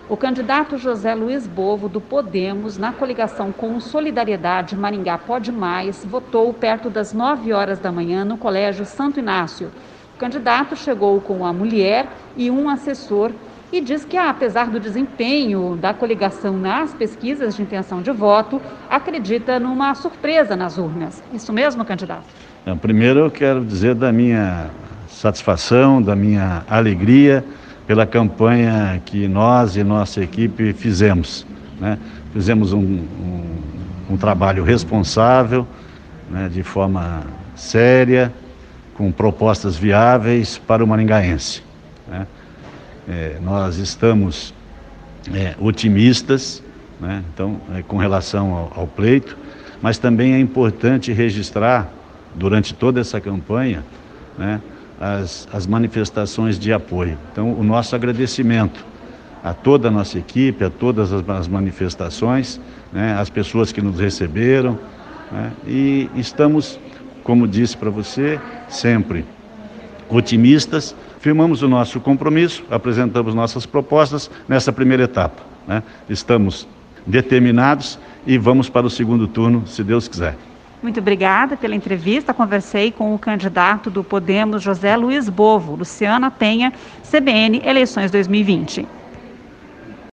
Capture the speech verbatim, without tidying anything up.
O candidato José Luiz Bovo, do Podemos, na coligação com Solidariedade Maringá Pode Mais, votou perto das nove horas da manhã no Colégio Santo Inácio. O candidato chegou com a mulher e um assessor e diz que, apesar do desempenho da coligação nas pesquisas de intenção de voto, acredita numa surpresa nas urnas. Isso mesmo, candidato? Não, primeiro eu quero dizer da minha satisfação, da minha alegria pela campanha que nós e nossa equipe fizemos, né? Fizemos um, um, um trabalho responsável, né, de forma séria, com propostas viáveis para o maringaense, né? É, nós estamos é, otimistas, né, então, é, com relação ao, ao pleito, mas também é importante registrar, durante toda essa campanha, né, as, as manifestações de apoio. Então, o nosso agradecimento a toda a nossa equipe, a todas as, as manifestações, né, as pessoas que nos receberam, né, e estamos, como disse para você, sempre otimistas. Firmamos o nosso compromisso, apresentamos nossas propostas nessa primeira etapa, né? Estamos determinados e vamos para o segundo turno, se Deus quiser. Muito obrigada pela entrevista. Conversei com o candidato do Podemos, José Luiz Bovo. Luciana Penha, C B N, eleições dois mil e vinte.